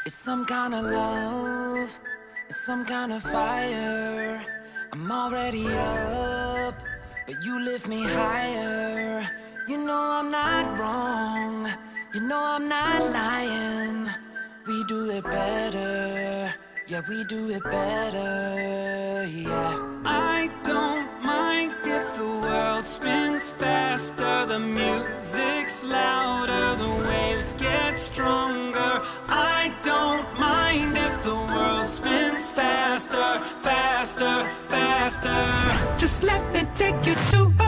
It's some kind of love, it's some kind of fire. I'm already up, but you lift me higher. You know I'm not wrong, you know I'm not lying. We do it better, yeah, we do it better, yeah. I don't mind if the world spins faster, the music's louder, the waves get stronger. I don't mind if the world spins faster, faster, faster. Just let me take you to